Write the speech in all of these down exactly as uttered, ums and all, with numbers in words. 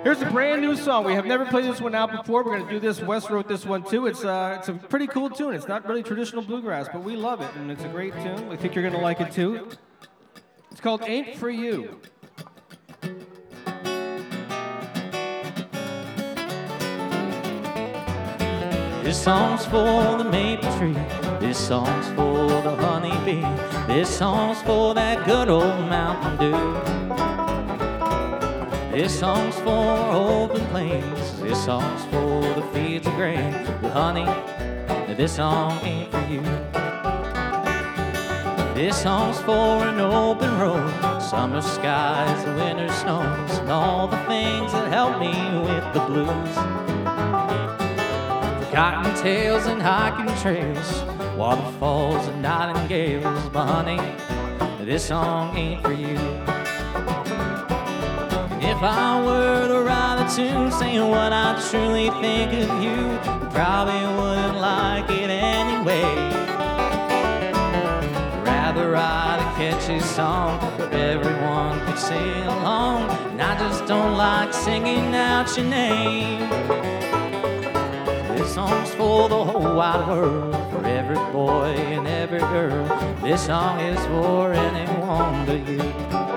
Here's a brand new song. We have never played this one out before. We're going to do this. Wes wrote this one too. It's, uh, it's a pretty cool tune. It's not really traditional bluegrass, but we love it, and it's a great tune. We think you're going to like it too. It's called Ain't For You. This song's for the maple tree. This song's for the honeybee. This song's for that good old Mountain Dew. This song's for open plains. This song's for the fields of grain. But honey, this song ain't for you. This song's for an open road, summer skies, winter snows, and all the things that help me with the blues. For cottontails and hiking trails, waterfalls and nightingales. But honey, this song ain't for you. If I were to write a tune saying what I truly think of you, you probably wouldn't like it anyway. I'd rather write a catchy song where everyone could sing along, and I just don't like singing out your name. This song's for the whole wide world, for every boy and every girl. This song is for anyone but you.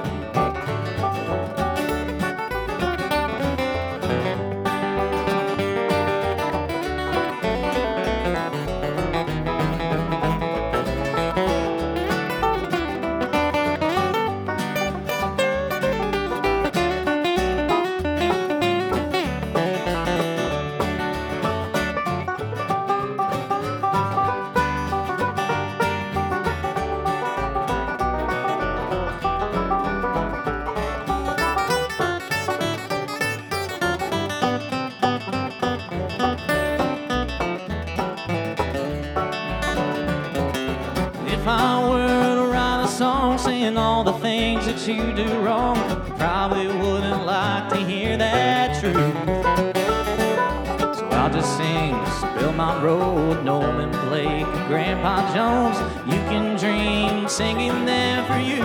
If I were to write a song saying all the things that you do wrong, you probably wouldn't like to hear that truth. So I'll just sing Spill My Road, Norman Blake, and Grandpa Jones. You can dream singing them for you.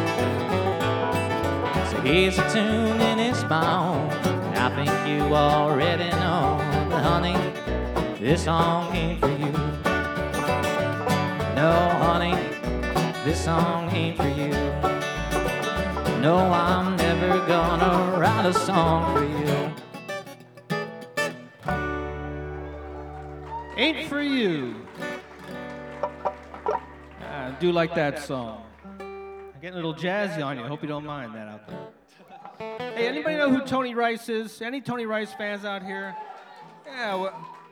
So here's a tune and it's my own, and I think you already know. But honey, this song ain't for you. No, honey, this song ain't for you. No, I'm never gonna write a song for you. Ain't For You. I do like that song. I'm getting a little jazzy on you. Hope you don't mind that out there. Hey, anybody know who Tony Rice is? Any Tony Rice fans out here? Yeah, well...